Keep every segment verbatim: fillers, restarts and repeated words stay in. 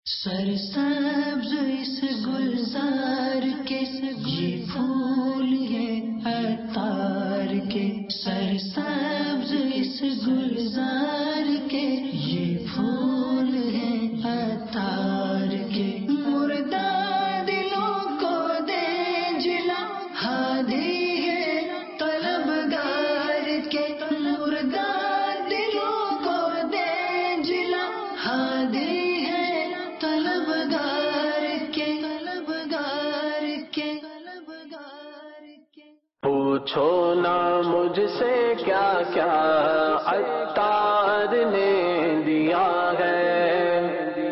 سرسبز اس گلزار کے یہ پھول ہے عطار کے، سرسبز اس گلزار کے یہ پھول ہے عطار کے، مردہ دلوں کو دے جلا ہادی ہے طلبگار کے، مردہ دلوں کو دے جلا ہادی پوچھو نا مجھ سے کیا کیا عطار نے دیا ہے،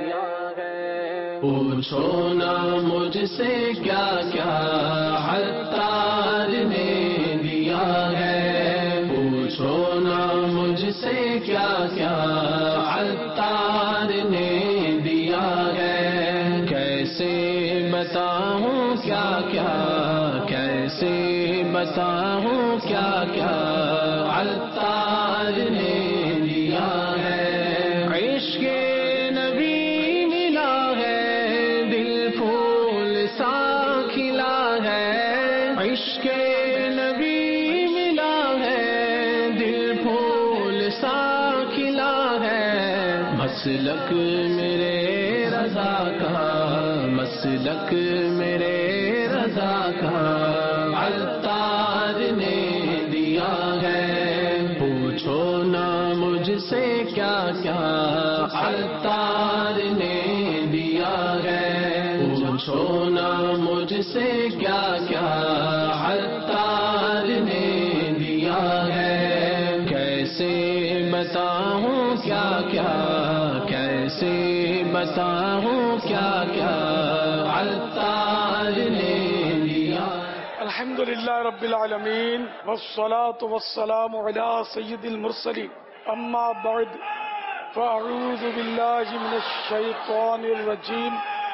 پوچھو نا مجھ سے کیا کیا عطار نے دیا ہے، پوچھو نا مجھ سے کیا کیا عطار نے دیا ہے، کیسے بتاؤں کیا کیا کیسے بتاؤں کیا کیا عطار نے دیا ہے، عشق نبی ملا ہے دل پھول سا کھلا ہے، عشق نبی ملا ہے دل پھول سا کھلا ہے، مسلک میرے رضا کا مسلک میرے رضا کا عطار نے دیا ہے، پوچھو نا مجھ سے کیا کیا عطار نے دیا ہے، پوچھو نا مجھ سے کیا کیا عطار نے دیا ہے، کیسے بتاؤں کیا کیا کیسے بتاؤں کیا کیا عطار نے دیا۔ الحمد للہ رب العالمین والصلاة والسلام علی سید المرسلین، اما بعد فاعوذ باللہ من الشیطان الرجیم،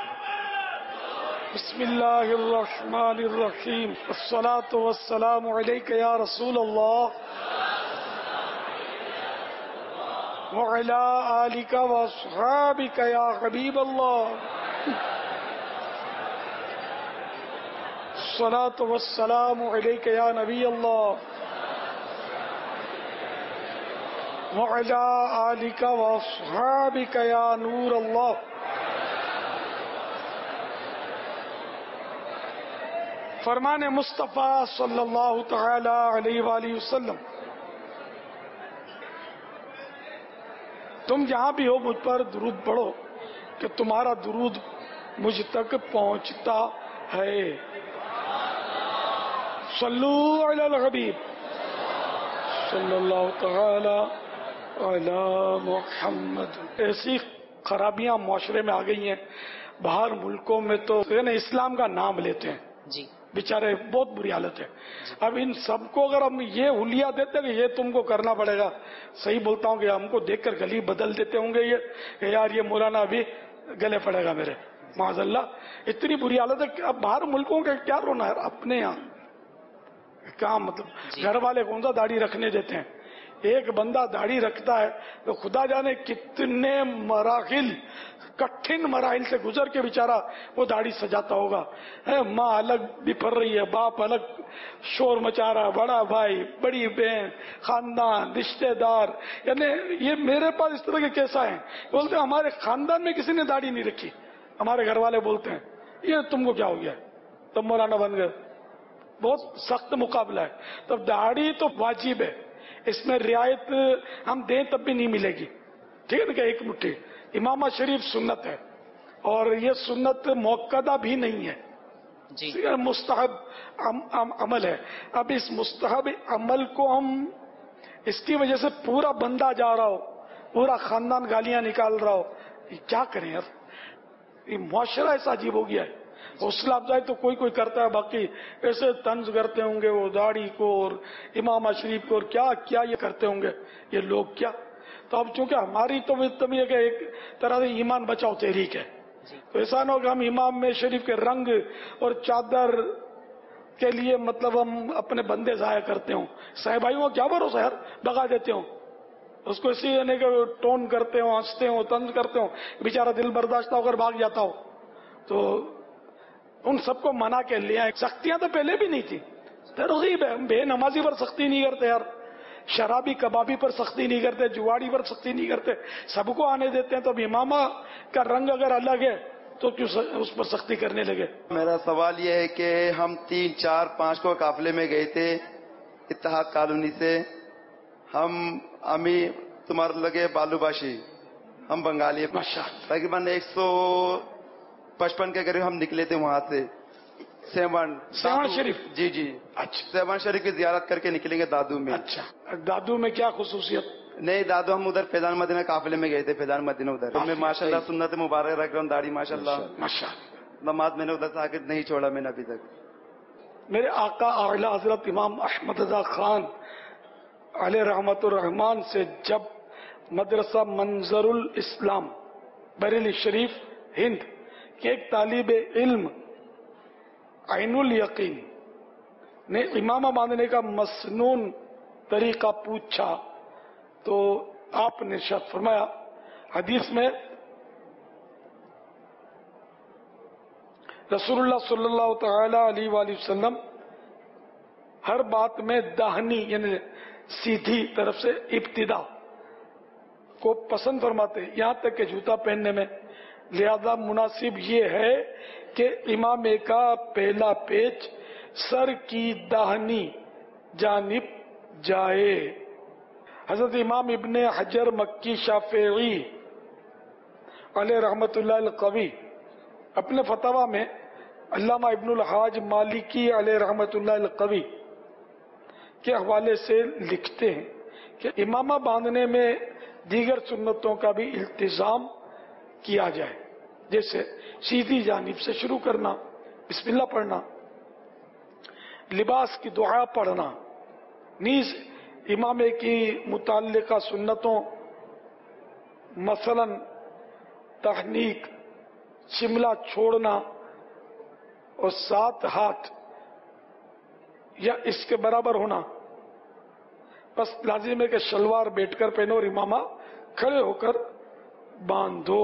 بسم اللہ الرحمن الرحیم، الصلاة والسلام علیک یا رسول اللہ وعلی آلک واصحابک یا حبیب اللہ، الصلاة والسلام علیک یا نبی اللہ وعلی آلک واصحابک یا نور اللہ۔ فرمان مصطفیٰ صلی اللہ تعالی علیہ وآلہ وسلم، تم جہاں بھی ہو مجھ پر درود پڑھو کہ تمہارا درود مجھ تک پہنچتا ہے، صلو علی الحبیب صلی اللہ تعالی علی محمد۔ ایسی خرابیاں معاشرے میں آ گئی ہیں، باہر ملکوں میں تو اسلام کا نام لیتے ہیں جی بیچارے، بہت بری حالت ہے۔ اب ان سب کو اگر ہم یہ حلیہ دیتے کہ یہ تم کو کرنا پڑے گا، صحیح بولتا ہوں کہ ہم کو دیکھ کر گلی بدل دیتے ہوں گے یہ کہ یار یہ مولانا ابھی گلے پڑے گا میرے، معاذ اللہ۔ اتنی بری حالت ہے کہ اب باہر ملکوں کا کیا رونا ہے، اپنے یہاں کیا مطلب گھر والے کون سا داڑھی رکھنے دیتے ہیں؟ ایک بندہ داڑھی رکھتا ہے تو خدا جانے کتنے مراحل کٹھن مراحل سے گزر کے بیچارہ وہ داڑھی سجاتا ہوگا۔ ماں الگ بپھر رہی ہے، باپ الگ شور مچا رہا، بڑا بھائی بڑی بہن خاندان رشتے دار، یعنی یہ میرے پاس اس طرح کے کیسا ہیں، بولتے ہیں ہمارے خاندان میں کسی نے داڑھی نہیں رکھی، ہمارے گھر والے بولتے ہیں یہ تم کو کیا ہو گیا تم مولانا بن گئے۔ بہت سخت مقابلہ ہے۔ تب داڑھی تو واجب ہے، اس میں رعایت ہم دیں تب بھی نہیں ملے گی، ٹھیک ہے نا کہ ایک مٹھی۔ امامہ شریف سنت ہے اور یہ سنت موقدہ بھی نہیں ہے جی، مستحب عمل ہے۔ اب اس مستحب عمل کو ہم اس کی وجہ سے پورا بندہ جا رہا ہو، پورا خاندان گالیاں نکال رہا ہو، یہ کیا کریں یار؟ یہ معاشرہ ایسا عجیب ہو گیا ہے۔ حوصلہ افزائی تو کوئی کوئی کرتا ہے، باقی ایسے طنز کرتے ہوں گے وہ داڑھی کو اور امام شریف کو، اور کیا کیا یہ کرتے ہوں گے یہ لوگ کیا۔ تو اب چونکہ ہماری تو یہ کہ ایک طرح سے ایمان بچاؤ تحریک ہے، تو ایسا نہ ہو کہ ہم امام میں شریف کے رنگ اور چادر کے لیے مطلب ہم اپنے بندے ضائع کرتے ہوں۔ صاحب بھائیوں کا کیا بھروسہ یار، بگا دیتے ہوں۔ اس کو اسی یعنی کہ ٹون کرتے ہوں، ہنستے ہوں، طنز کرتے ہوں، بیچارہ دل برداشتہ ہو کر بھاگ جاتا ہو. تو ان سب کو منا کے لے آئے. سختیاں تو پہلے بھی نہیں تھی. ترغیب ہے. بے نمازی پر سختی نہیں کرتے یار، شرابی کبابی پر سختی نہیں کرتے، جواڑی پر سختی نہیں کرتے، سب کو آنے دیتے ہیں. تو اب امامہ کا رنگ اگر الگ ہے تو کیوں اس پر سختی کرنے لگے؟ میرا سوال یہ ہے کہ ہم تین چار پانچ کو قافلے میں گئے تھے اتحاد کالونی سے. ہم امی تمہارے لگے بالو باشی، ہم بنگالی، تقریباً ایک سو پچپن کے قریب ہم نکلے تھے وہاں سے. سیون سیون شریف؟ جی جی. اچھا. سیون شریف کی زیارت کر کے نکلیں گے دادو میں. اچھا. دادو میں کیا خصوصیت؟ نہیں دادو ہم ادھر فیضان مدینہ قافلے میں گئے تھے. فیضان مدینہ ادھر میں ماشاء اللہ سنت مبارک رکھ رہا ہوں، داڑھی ماشاء اللہ ماشاء اللہ. نماز میں نے ادھر سے آگے نہیں چھوڑا میں نے ابھی تک. میرے آقا اعلی حضرت امام احمد رضا خان علیہ رحمت الرحمان سے جب مدرسہ منظر الاسلام بریلی شریف ہند کے ایک طالب علم عین الیقین نے امامہ باندھنے کا مسنون طریقہ پوچھا تو آپ نے ارشاد فرمایا، حدیث میں رسول اللہ صلی اللہ تعالی علیہ وآلہ وسلم ہر بات میں داہنی یعنی سیدھی طرف سے ابتدا کو پسند فرماتے، یہاں تک کہ جوتا پہننے میں. لہذا مناسب یہ ہے کہ امام کا پہلا پیچ سر کی داہنی جانب جائے. حضرت امام ابن حجر مکی شافعی علیہ رحمت اللہ القوی اپنے فتاوی میں علامہ ابن الحاج مالکی علیہ رحمت اللہ القوی کے حوالے سے لکھتے ہیں کہ امامہ باندھنے میں دیگر سنتوں کا بھی التزام کیا جائے، جیسے سیدھی جانب سے شروع کرنا، بسم اللہ پڑھنا، لباس کی دعا پڑھنا، نیز امامے کی متعلقہ سنتوں مثلا تحنیک، شملہ چھوڑنا اور سات ہاتھ یا اس کے برابر ہونا. بس لازم ہے کہ شلوار بیٹھ کر پہنو اور امامہ کھڑے ہو کر باندھو.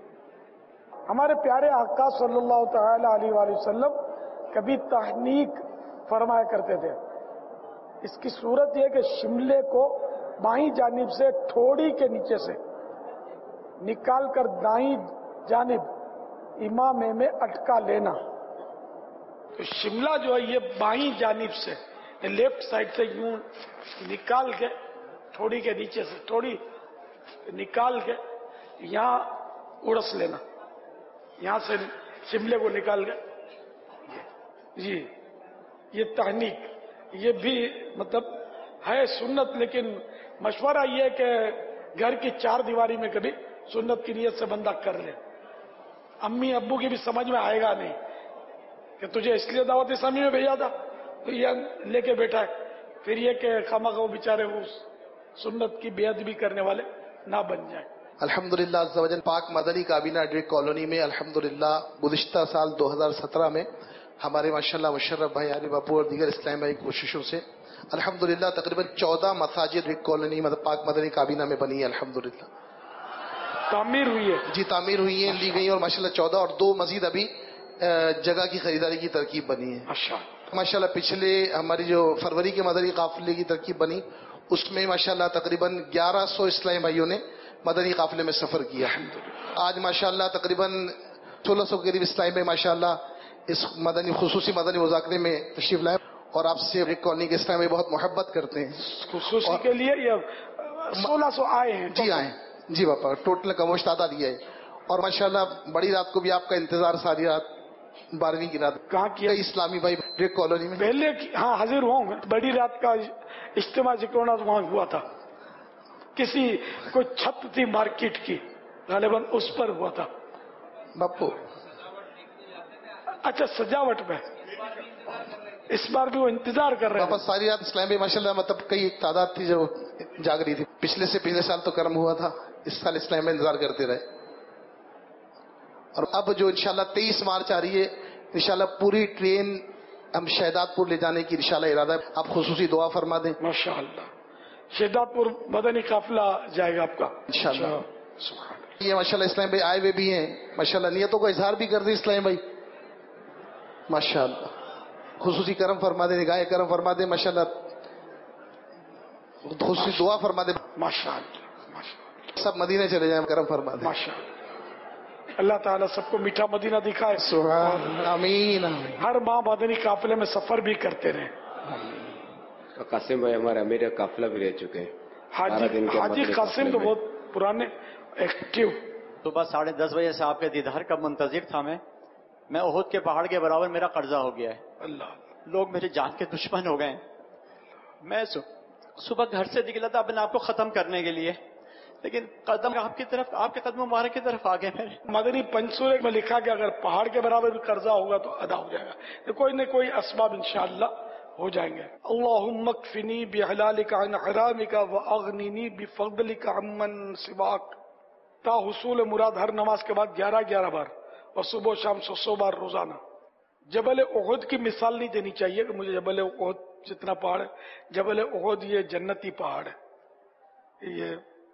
ہمارے پیارے آقا صلی اللہ تعالی علیہ وآلہ وسلم کبھی تحنیک فرمایا کرتے تھے. اس کی صورت یہ کہ شملے کو بائیں جانب سے ٹھوڑی کے نیچے سے نکال کر دائیں جانب امامے میں اٹکا لینا. تو شملہ جو ہے یہ بائیں جانب سے لیفٹ سائڈ سے یوں نکال کے تھوڑی کے نیچے سے تھوڑی نکال کے یہاں اڑس لینا، یہاں سے شملے کو نکال کے. جی یہ تحنیک یہ بھی مطلب ہے سنت، لیکن مشورہ یہ کہ گھر کی چار دیواری میں کبھی سنت کی نیت سے بندہ کر لے. امی ابو کی بھی سمجھ میں آئے گا نہیں کہ تجھے اس لیے دعوت اسلامی میں بھیجا تھا تو یہ لے کے بیٹھا ہے. پھر یہ کہ خامخواہ وہ بیچارے اس سنت کی بے ادبی کرنے والے نہ بن جائیں. الحمدللہ عز و جل پاک مدنی کابینہ ڈرک کالونی میں الحمدللہ گزشتہ سال دو ہزار سترہ میں ہمارے ماشاءاللہ مشرف بھائی علی باپو اور دیگر اسلام بھائی کی کوششوں سے الحمدللہ تقریباً چودہ مساجد ڈرک کالونی مطلب پاک مدنی کابینہ میں بنی ہے. الحمدللہ تعمیر ہوئی ہے. جی تعمیر ہوئی ہیں، لی گئی، اور ماشاءاللہ چودہ اور دو مزید ابھی جگہ کی خریداری کی ترکیب بنی ہے. ماشاءاللہ پچھلے ہماری جو فروری کے مدنی قافلے کی ترکیب بنی اس میں ماشاءاللہ تقریباً گیارہ سو اسلامی بھائیوں نے مدنی قافلے میں سفر کیا. آج ماشاءاللہ تقریباً سولہ سو کے قریب اسلامی بھائی ماشاءاللہ اس مدنی خصوصی مدنی مذاکرے میں تشریف لائے اور آپ سے ڈرک کالونی کے اسلامی بھائی بہت محبت کرتے ہیں. خصوصی کے لیے سولہ سو آئے ہیں. جی آئے جی باپا، ٹوٹل کموش تعداد یہ ہے. اور ماشاءاللہ بڑی رات کو بھی آپ کا انتظار ساری رات، بارہویں کی رات کہاں کیا اسلامی بھائی ڈرک کالونی میں پہلے. ہاں حاضر ہوا ہوں. بڑی رات کا اجتماع جکرونا وہاں ہوا تھا، کسی کوئی چھت تھی مارکیٹ کی غالباً اس پر ہوا تھا باپو. اچھا سجاوٹ میں اس بار بھی وہ انتظار کر رہے ہیں. واپس ساری رات اسلام بھائی ماشاءاللہ مطلب کئی ایک تعداد تھی جو جاگ رہی تھی. پچھلے سے پچھلے سال تو کرم ہوا تھا، اس سال اسلام میں انتظار کرتے رہے. اور اب جو انشاءاللہ تیئیس مارچ آ رہی ہے انشاءاللہ پوری ٹرین ہم شہداد پور لے جانے کی انشاءاللہ ارادہ ہے. آپ خصوصی دعا فرما دیں. ماشاءاللہ شہداد پور مدنی قافلہ جائے گا آپ کا انشاءاللہ. یہ ماشاءاللہ اسلام بھائی آئے ہوئے بھی ہیں ماشاءاللہ, نیتوں کا اظہار بھی کر دیں اسلام بھائی ماشاءاللہ, خصوصی کرم فرما دے, نگاہ کرم فرما دے ماشاءاللہ, خصوصی دعا فرما دے ماشاءاللہ, سب مدینے چلے جائیں, کرم فرما دے ماشاءاللہ. اللہ تعالیٰ سب کو میٹھا مدینہ دکھائے, سبحان آمین. ہر ماہ مدنی قافلے میں سفر بھی کرتے رہے. قاسم بھائی ہمارے امیر قافلہ بھی رہ چکے ہیں. حاجی حاجی قاسم تو بہت پرانے ایکٹیو. صبح ساڑھے دس بجے سے آپ کے دیدار کا منتظر تھا میں میں احد کے پہاڑ کے برابر میرا قرضہ ہو گیا ہے. اللہ, لوگ میری جان کے دشمن ہو گئے ہیں. میں صبح گھر سے نکلا تھا اپنے آپ کو ختم کرنے کے لیے, لیکن قدم آپ کی طرف, آپ کے قدم مبارک کی طرف آگے میرے. مدنی پنسورے میں لکھا کہ اگر پہاڑ کے برابر بھی قرضہ ہوگا تو ادا ہو جائے گا. کوئی نہ کوئی اسباب انشاءاللہ ہو جائیں گے. اللہم اکفنی بحلالک عن حرامک واغننی بفضلک عمن سواک. تا حصول مراد ہر نماز کے بعد گیارہ گیارہ بار اور صبح و شام سو سو بار روزانہ. جبل احد کی مثال نہیں دینی چاہیے کہ مجھے جبل احد جتنا پہاڑ ہے. جبل احد یہ جنتی پہاڑ ہے, یہ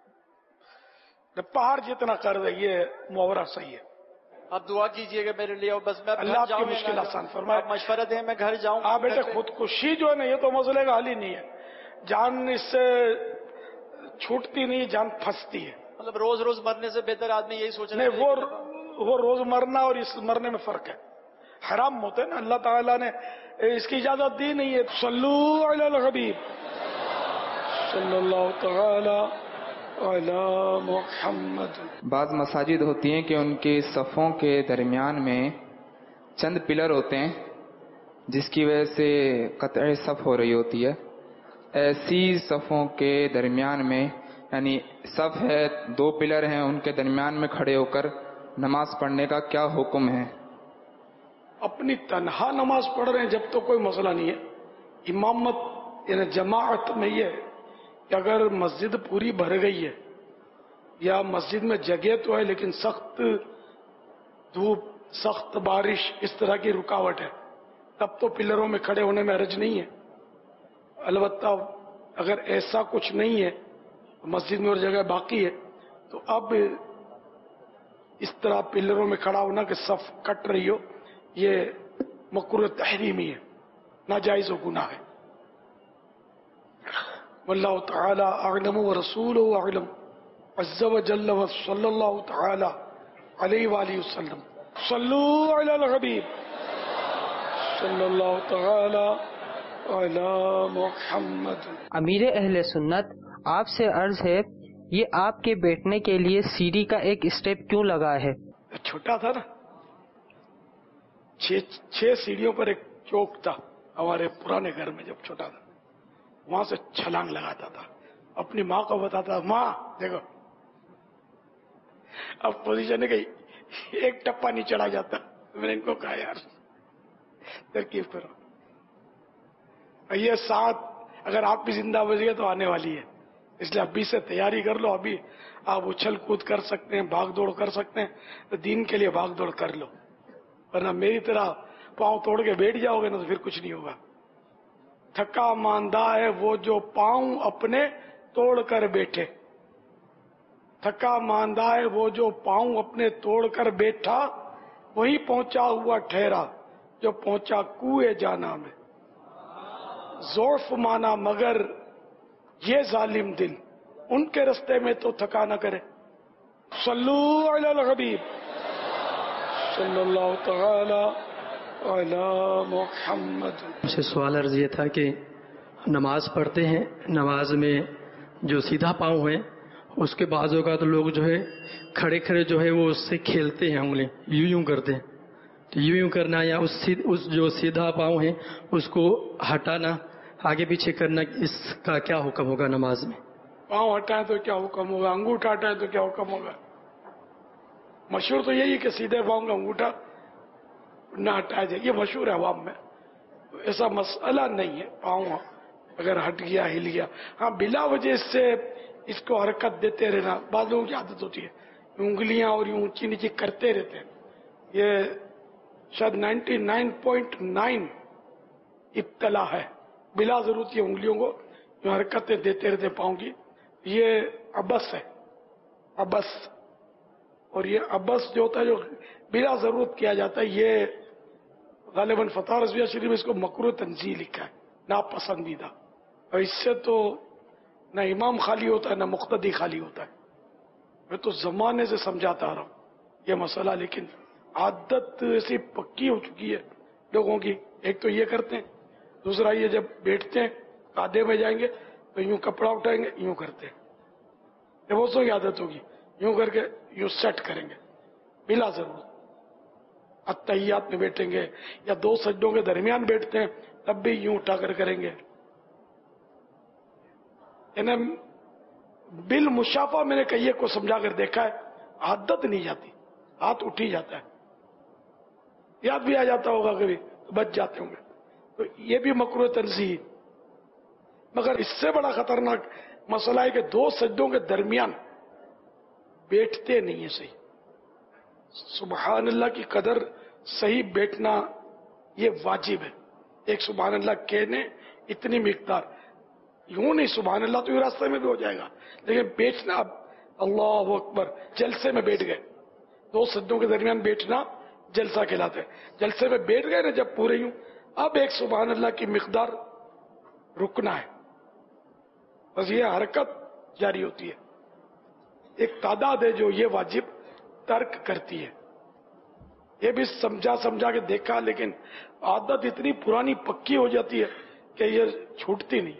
پہاڑ جتنا قرض ہے, یہ محاورہ صحیح ہے. آپ دعا کیجئے گا میرے لیے, بس میں اللہ آپ کی مشکل آسان فرمائے. مشورہ دیں میں گھر جاؤں. ہاں بیٹے, خودکشی جو ہے نا یہ تو مسئلے کا حل ہی نہیں ہے. جان اس سے چھوٹتی نہیں, جان پھنستی ہے. مطلب روز روز مرنے سے بہتر آدمی یہی سوچ رہا نہیں, وہ وہ روز مرنا اور اس مرنے میں فرق ہے. حرام ہوتے ہیں نا, اللہ تعالیٰ نے اس کی اجازت دی نہیں ہے. صلو علی الحبیب صلی اللہ تعالی علی محمد. بعض مساجد ہوتی ہیں کہ ان کے صفوں کے درمیان میں چند پلر ہوتے ہیں جس کی وجہ سے قطع صف ہو رہی ہوتی ہے. ایسی صفوں کے درمیان میں, یعنی صف ہے, دو پلر ہیں, ان کے درمیان میں کھڑے ہو کر نماز پڑھنے کا کیا حکم ہے؟ اپنی تنہا نماز پڑھ رہے ہیں جب تو کوئی مسئلہ نہیں ہے. امامت یعنی جماعت میں یہ ہے کہ اگر مسجد پوری بھر گئی ہے یا مسجد میں جگہ تو ہے لیکن سخت دھوپ, سخت بارش, اس طرح کی رکاوٹ ہے, تب تو پلروں میں کھڑے ہونے میں حرج نہیں ہے. البتہ اگر ایسا کچھ نہیں ہے, مسجد میں اور جگہ باقی ہے, تو اب اس طرح پلروں میں کھڑا ہونا کہ صف کٹ رہی ہو, یہ مکروہ تحریمی ہے, ناجائز و گناہ ہے. واللہ تعالی اعلم ورسولہ اعلم عز وجل وصلی اللہ تعالی علیہ وآلہ وسلم. صلو علی الحبیب صلی اللہ تعالی علی محمد. امیر اہل سنت, آپ سے عرض ہے, یہ آپ کے بیٹھنے کے لیے سیڑھی کا ایک اسٹیپ کیوں لگا ہے؟ چھوٹا تھا نا, چھ چھ سیڑھیوں پر ایک چوک تھا ہمارے پرانے گھر میں. جب چھوٹا تھا وہاں سے چھلانگ لگاتا تھا, اپنی ماں کو بتاتا, ماں دیکھو اب پوزیشن ہے کہ ایک ٹپا نہیں چڑھا جاتا. میں نے ان کو کہا یار ترکیب کرو, یہ ساتھ اگر آپ بھی زندہ بچ گئے تو آنے والی ہے, اس لیے ابھی سے تیاری کر لو. ابھی آپ اچھل کود کر سکتے ہیں, بھاگ دوڑ کر سکتے ہیں, تو دین کے لیے بھاگ دوڑ کر لو, ورنہ میری طرح پاؤں توڑ کے بیٹھ جاؤ گے نا تو پھر کچھ نہیں ہوگا. تھکا ماندہ ہے وہ جو پاؤں اپنے توڑ کر بیٹھے. تھکا ماندہ ہے وہ جو پاؤں اپنے توڑ کر بیٹھا, وہی پہنچا ہوا ٹھہرا جو پہنچا کوئے جانا میں. ضعف مانا مگر یہ ظالم دل, ان کے رستے میں تو تھکا نہ کرے. صلو علی الحبیب صلی اللہ تعالی علی محمد. مجھے سوال عرض یہ تھا کہ نماز پڑھتے ہیں, نماز میں جو سیدھا پاؤں ہے اس کے بعض اوقات لوگ جو ہے کھڑے کھڑے جو ہے وہ اس سے کھیلتے ہیں, انگلیں یوں یوں کرتے ہیں, تو یوں یوں کرنا یا اس اس جو سیدھا پاؤں ہے اس کو ہٹانا, آگے پیچھے کرنا, اس کا کیا حکم ہوگا نماز میں؟ پاؤں ہٹائیں تو کیا حکم ہوگا, انگوٹھا ہٹائیں تو کیا حکم ہوگا؟ مشہور تو یہی کہ سیدھے پاؤں کا انگوٹھا نہ ہٹایا جائے, یہ مشہور ہے عوام میں. ایسا مسئلہ نہیں ہے, پاؤں اگر ہٹ گیا ہل گیا, ہاں بلا وجہ سے اس کو حرکت دیتے رہنا بعض لوگوں کی عادت ہوتی ہے, انگلیاں اور یوں اونچی نیچی کرتے رہتے ہیں. یہ شاید نائنٹی نائن پوائنٹ نائن ابتلا ہے, بلا ضرورت یہ انگلیوں کو जो हरकतें देते रहते पाँव की, ये अबस है, अबस। और ये अबस जो होता है जो बिला जरूरत किया जाता है, ये गालिबन फतह रज़विया शरीफ में इसको मकरूह तंज़ीह लिखा है, नापसंदीदा। और इससे तो न इमाम खाली होता है न मुक्तदी खाली होता है। मैं तो जमाने से समझाता आ रहा हूँ ये मसला, लेकिन आदत ऐसी पक्की हो चुकी है लोगों की। एक तो ये करते हैं, दूसरा ये जब बैठते हैं कादे में जाएंगे तो यूं कपड़ा उठाएंगे, यूं करते हैं। ये वो की आदत होगी, यूं करके यूं सेट करेंगे बिला जरूरत। अत्तहियात में बैठेंगे या दो सज्जों के दरमियान बैठते हैं तब भी यूं उठाकर करेंगे। इन्हें बिल मुशाफा मैंने कई को समझा कर देखा है, आदत नहीं जाती, हाथ उठ ही जाता है। याद भी आ जाता होगा कभी तो बच जाते होंगे, तो ये भी मकरूह तंज़ीह। मगर इससे बड़ा खतरनाक मसला है कि दो सज्जों के दरमियान बैठते नहीं है सही। सुबहान अल्लाह की कदर सही बैठना ये वाजिब है। एक सुबहान अल्लाह कहने इतनी मिकदार, यूं नहीं सुबहान अल्लाह तो ये रास्ते में भी हो जाएगा, लेकिन बैठना, अब अल्लाह अकबर जलसे में बैठ गए, दो सज्जों के दरमियान बैठना जलसा कहलाता है। जलसे में बैठ गए ना जब पूरे यूं, अब एक सुबहान अल्लाह की मिकदार रुकना है, बस ये हरकत जारी होती है। एक तादाद है जो ये वाजिब तर्क करती है। ये भी समझा समझा के देखा, लेकिन आदत इतनी पुरानी पक्की हो जाती है कि ये छूटती नहीं।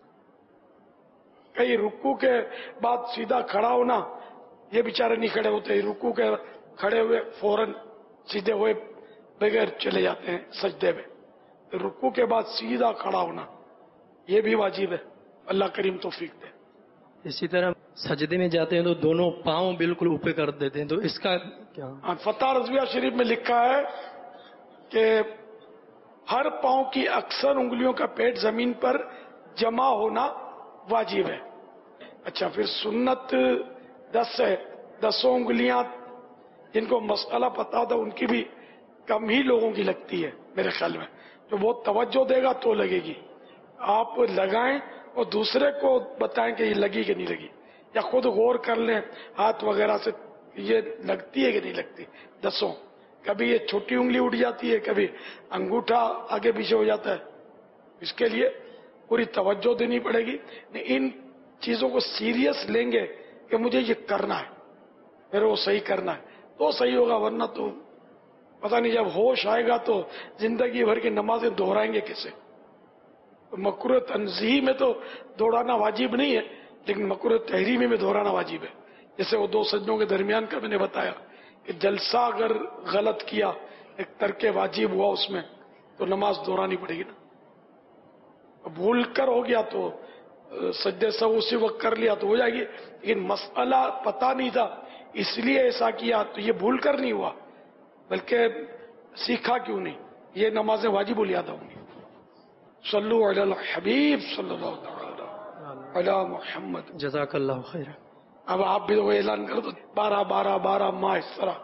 कई रुकू के बाद सीधा खड़ा होना, ये बेचारे नहीं खड़े होते, रुकू के खड़े हुए फौरन सीधे हुए बगैर चले जाते हैं सजदे में। तो रुकू के बाद सीधा खड़ा होना ये भी वाजिब है। अल्लाह करीम तौफीक दे। इसी तरह सजदे में जाते हैं तो दोनों पांव बिल्कुल ऊपर कर देते हैं, तो इसका क्या? फतह रज़विया शरीफ में लिखा है कि हर पांव की अक्सर उंगलियों का पेट जमीन पर जमा होना वाजिब है। अच्छा, फिर सुन्नत दस है, दसों उंगलियां जिनको मसला पता था उनकी भी कम ही लोगों की लगती है मेरे ख्याल में। जो बहुत तवज्जो देगा तो लगेगी, आप लगाएं और दूसरे को बताएं कि ये लगी कि नहीं लगी, या खुद गौर कर लें हाथ वगैरह से ये लगती है कि नहीं लगती। दसों, कभी ये छोटी उंगली उठ जाती है, कभी अंगूठा आगे पीछे हो जाता है, इसके लिए पूरी तवज्जो देनी पड़ेगी। इन चीजों को सीरियस लेंगे कि मुझे ये करना है, मेरे वो सही करना है तो सही होगा, वरना तो पता नहीं जब होश आएगा तो जिंदगी भर की नमाजें दोहराएंगे कैसे। तो मकरूह तंज़ीह में तो दोहराना वाजिब नहीं है, लेकिन मकरूह तहरीमी में दोहराना वाजिब है। जैसे वो दो सज्जों के दरमियान का मैंने बताया कि जलसा अगर गलत किया, एक तर्के वाजिब हुआ उसमें, तो नमाज दोहरानी पड़ेगी ना। भूल कर हो गया तो सज्दे सब उसी वक्त कर लिया तो हो जाएगी, लेकिन मसला पता नहीं था इसलिए ऐसा किया तो ये भूल कर नहीं हुआ, बल्कि सीखा क्यों नहीं, ये नमाजें वाजिब याद होंगी। सल्लु अलल हबीब सल्लल्लाहु अलैहि मुहम्मद। जज़ाकल्लाहु खैर। अब आप भी तो ऐलान कर दो, बारह बारह बारह माह इस तरह।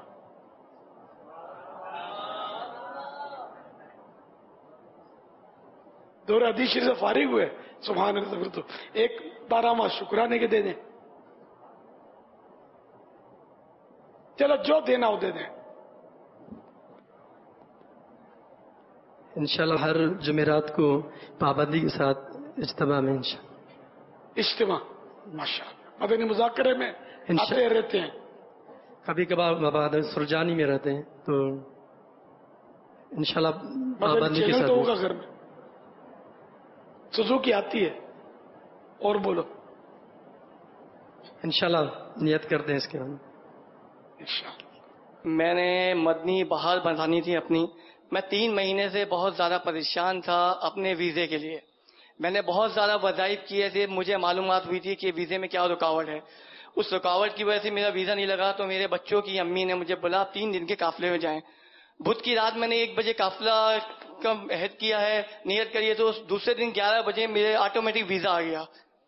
दो हदीस शरीफ से फारिग हुए, सुभान अल्लाह। फिर तो एक बारह माह शुक्राने के दे दें, चलो जो देना हो दे दें। इंशाल्लाह हर जुमेरात को पाबंदी के साथ इज्तिमा में इंशाल्लाह इज्तिमा माशाअल्लाह मदनी मुज़ाकरे में आते रहते हैं। कभी कभार मबाद सुरजानी में रहते हैं, तो इंशाल्लाह पाबंदी के साथ तो होगा घर में। सुजुकी आती है और बोलो इंशाल्लाह नियत करते हैं इसके बाद। मैंने मदनी बहार बनानी थी अपनी। मैं तीन महीने से बहुत ज़्यादा परेशान था अपने वीज़े के लिए। मैंने बहुत ज़्यादा वज़ाइफ किए थे, मुझे मालूमात हुई थी कि वीज़े में क्या रुकावट है। उस रुकावट की वजह से मेरा वीज़ा नहीं लगा, तो मेरे बच्चों की अम्मी ने मुझे बोला आप तीन दिन के काफ़िले में जाएं। बुध की रात मैंने एक बजे काफ़िला का अहद किया है, नियत करिए, तो दूसरे दिन ग्यारह बजे मेरे ऑटोमेटिक वीज़ा आ गया।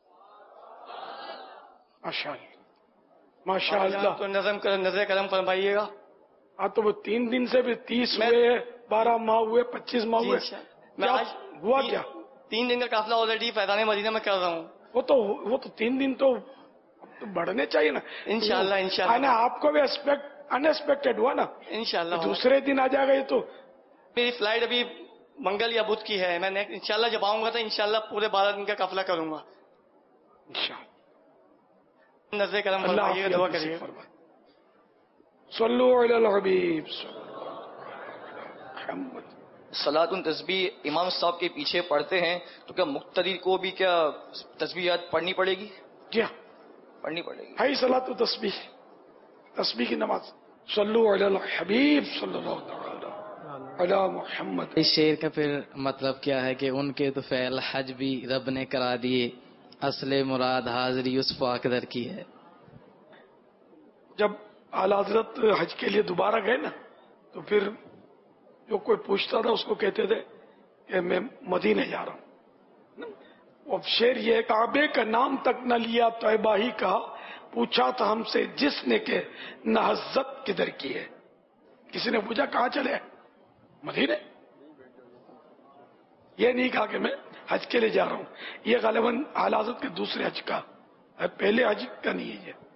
माशाअल्लाह माशाअल्लाह। तो नज़म कर नजर करम फरमाइएगा। हाँ, तो वो तीन दिन से भी तीस हुए, बारह माह हुए, पच्चीस माह हुए, मैं आज हुआ क्या? تین دن کا قافلہ آلریڈی فیضان مدینہ میں کر رہا ہوں. وہ تو وہ تو تین دن تو بڑھنے چاہیے نا. انشاءاللہ انشاءاللہ. آپ کو بھی ایکسپیکٹ انسپیکٹڈ ہوا نا, انشاءاللہ دوسرے دن آ جائے گا. یہ تو میری فلائٹ ابھی منگل یا بدھ کی ہے. میں انشاءاللہ جب آؤں گا تو انشاءاللہ پورے بارہ دن کا قافلہ کروں گا. نظر کرم فرمائیے, دعا کریے. صلو علی الحبیب. صلاۃ تسبیح امام صاحب کے پیچھے پڑھتے ہیں تو کیا مقتدی کو بھی کیا تسبیحات پڑھنی پڑے گی؟ کیا پڑھنی پڑے گی؟ ہے صلاۃ تسبیح, تسبیح کی نماز. صلو علی الحبیب صلی اللہ علی محمد. اس شعر کا پھر مطلب کیا ہے کہ ان کے تو فعل حج بھی رب نے کرا دیے, اصل مراد حاضری اس پاک در کی ہے. جب اعلی حضرت حج کے لیے دوبارہ گئے نا تو پھر جو کوئی پوچھتا تھا اس کو کہتے تھے کہ میں مدینے جا رہا ہوں. اب شعر یہ کعبے کا نام تک نہ لیا طیبہ ہی کا, پوچھا تھا ہم سے جس نے کہ نہضت کدھر کی ہے. کسی نے پوچھا کہاں چلے, مدینے. یہ نہیں کہا کہ میں حج کے لیے جا رہا ہوں. یہ غالباً اعلی حضرت کے دوسرے حج کا, پہلے حج کا نہیں ہے یہ.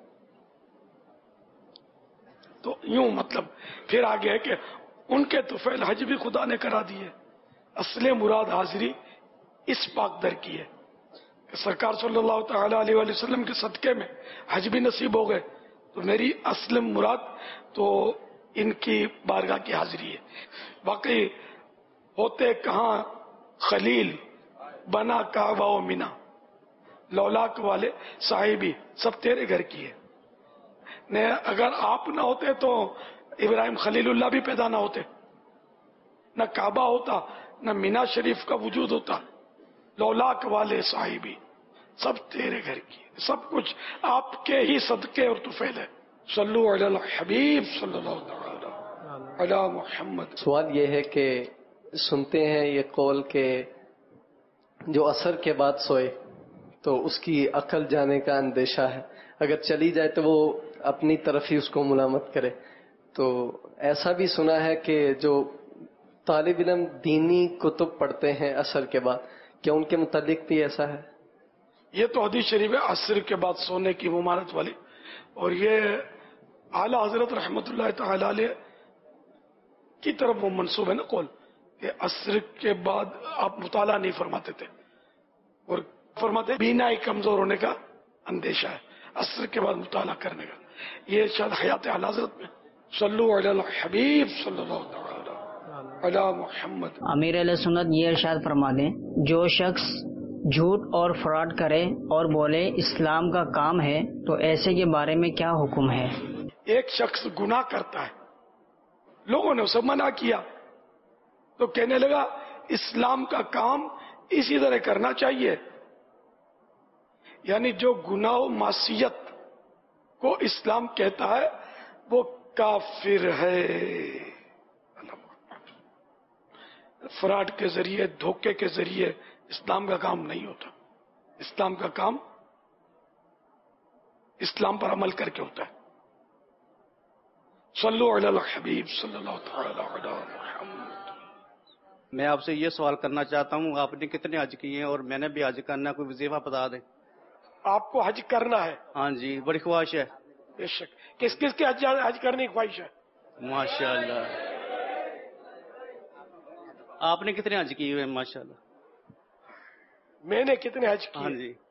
تو یوں مطلب پھر آگے ہے کہ ان کے طفیل حج بھی خدا نے کرا دیے, اصل مراد حاضری اس پاک در کی ہے. سرکار صلی اللہ تعالی علیہ وآلہ وسلم کے صدقے میں حج بھی نصیب ہو گئے, تو میری اصل مراد تو ان کی بارگاہ کی حاضری ہے. واقعی ہوتے کہاں خلیل بنا کعبہ و مینا, لولاک والے صاحبی سب تیرے گھر کی ہے. اگر آپ نہ ہوتے تو ابراہیم خلیل اللہ بھی پیدا نہ ہوتے, نہ کعبہ ہوتا, نہ مینا شریف کا وجود ہوتا. لولاک والے صاحبی سب تیرے گھر کی, سب کچھ آپ کے ہی صدقے اور طفیل ہے. صلو علی الحبیب صلی اللہ علی محمد. سوال یہ ہے کہ سنتے ہیں یہ قول کہ جو عصر کے بعد سوئے تو اس کی عقل جانے کا اندیشہ ہے, اگر چلی جائے تو وہ اپنی طرف ہی اس کو ملامت کرے. تو ایسا بھی سنا ہے کہ جو طالب علم دینی کتب پڑھتے ہیں عصر کے بعد, کیا ان کے متعلق بھی ایسا ہے؟ یہ تو حدیث شریف ہے عصر کے بعد سونے کی ممانعت والی, اور یہ اعلی حضرت رحمت اللہ تعالی علیہ کی طرف وہ منسوب ہے نا قول کہ عصر کے بعد آپ مطالعہ نہیں فرماتے تھے, اور فرماتے بینا کمزور ہونے کا اندیشہ ہے عصر کے بعد مطالعہ کرنے کا. یہ شاید حیات اعلی حضرت میں. صلو علی الحبیب صلی اللہ تعالی علی محمد. امیر علیہ سنت یہ ارشاد فرما دیں, جو شخص جھوٹ اور فراڈ کرے اور بولے اسلام کا کام ہے تو ایسے کے بارے میں کیا حکم ہے؟ ایک شخص گناہ کرتا ہے, لوگوں نے اسے منع کیا تو کہنے لگا اسلام کا کام اسی طرح کرنا چاہیے. یعنی جو گناہ و معصیت کو اسلام کہتا ہے وہ کافر ہے. فراڈ کے ذریعے, دھوکے کے ذریعے اسلام کا کام نہیں ہوتا. اسلام کا کام اسلام پر عمل کر کے ہوتا ہے. صلو علی الحبیب صلی اللہ تعالی علی محمد. میں آپ سے یہ سوال کرنا چاہتا ہوں, آپ نے کتنے حج کیے ہیں اور میں نے بھی حج کرنا ہے, کوئی وظیفہ بتا دیں. آپ کو حج کرنا ہے؟ ہاں جی, بڑی خواہش ہے. بے شک. کس کس کے حج حج کرنے کی خواہش ہے؟ ماشاء اللہ. آپ نے کتنے حج کیے ہوئے ہیں؟ ماشاء اللہ. میں نے کتنے حج کیے؟ ہاں جی.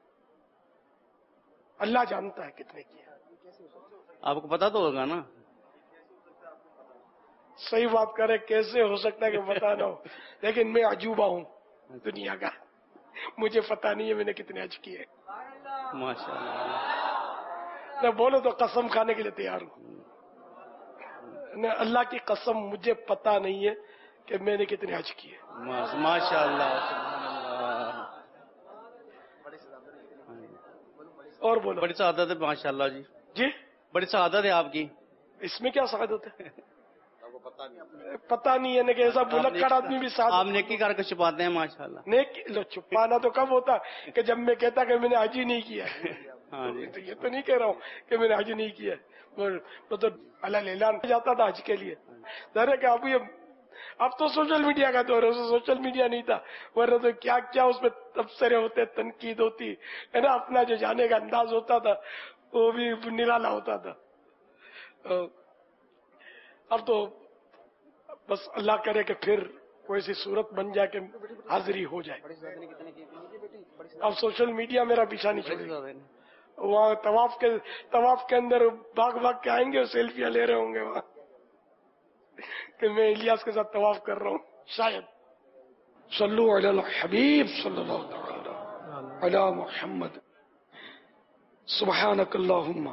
اللہ جانتا ہے کتنے کیے. آپ کو پتا تو ہوگا نا. صحیح بات کرے, کیسے ہو سکتا ہے کہ پتا نہ ہو, لیکن میں عجوبہ ہوں دنیا کا, مجھے پتا نہیں ہے میں نے کتنے حج کیے. ماشاء اللہ. نہ بولو تو قسم کھانے کے لیے تیار ہوں. نہ اللہ کی قسم مجھے پتا نہیں ہے کہ میں نے کتنے حج کیے. ماشاء اللہ. اور بولو. بڑی سعادت ہے ماشاء اللہ. جی جی بڑی سعادت ہے آپ کی. اس میں کیا سعادت ہے؟ پتا نہیں ہے کہ ایسا بلکڑ آدمی بھی ساتھ. آپ نیکی کر کے چھپاتے ہیں ماشاء اللہ. نیک لو چھپانا تو کب ہوتا کہ جب میں کہتا کہ میں نے حج ہی نہیں کیا. ہاں جی. تو یہ تو نہیں کہہ رہا ہوں کہ میں نے حج نہیں کیا, میں تو اللہ اعلان جاتا تھا حج کے لیے. ظاہر ہے کہ اب یہ اب تو سوشل میڈیا کا دور ہے، سوشل میڈیا نہیں تھا، ورنہ تو کیا کیا اس میں تبصرے ہوتے، تنقید ہوتی ہے نا، اپنا جو جانے کا انداز ہوتا تھا وہ بھی نرالا ہوتا تھا. اب تو بس اللہ کرے کہ پھر کوئی سی صورت بن جائے کہ حاضری ہو جائے. اب سوشل میڈیا میرا پیچھا نہیں چھوڑے. وہاں طواف کے طواف کے اندر بھاگ بھاگ کے آئیں گے، سیلفیاں لے رہے ہوں گے وہاں کہ میں الیاس کے ساتھ طواف کر رہا ہوں شاید. صلو علی الحبیب صلی اللہ تعالی علی محمد. سبحانک اللہم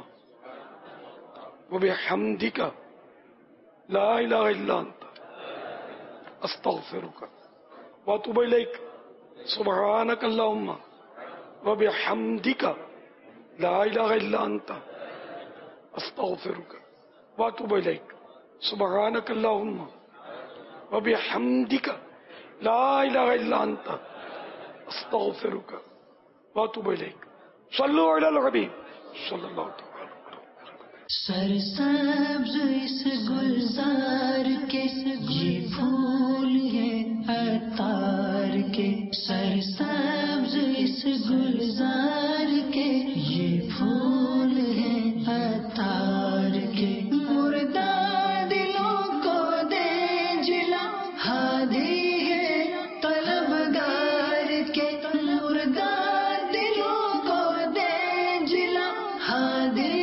وبحمدک لا الہ الا انت استغفرک واتوب الیک. سبحانک اللہم وبحمدک لا الہ الا انت استغفرک واتوب الیک. سبحانک اللہم وبحمدک لا الہ الا انت استغفرک واتوب الیک. صلو علی الحبیب صلی اللہ تعالی. سرسبز اس گلزار کے یہ پھول ہے عطار کے، سرسبز اس گلزار کے یہ پھول ہے عطار کے. مردہ دلوں کو دے جلا ہادی ہے طلبگار کے، مردہ دلوں کو دے جلا ہادی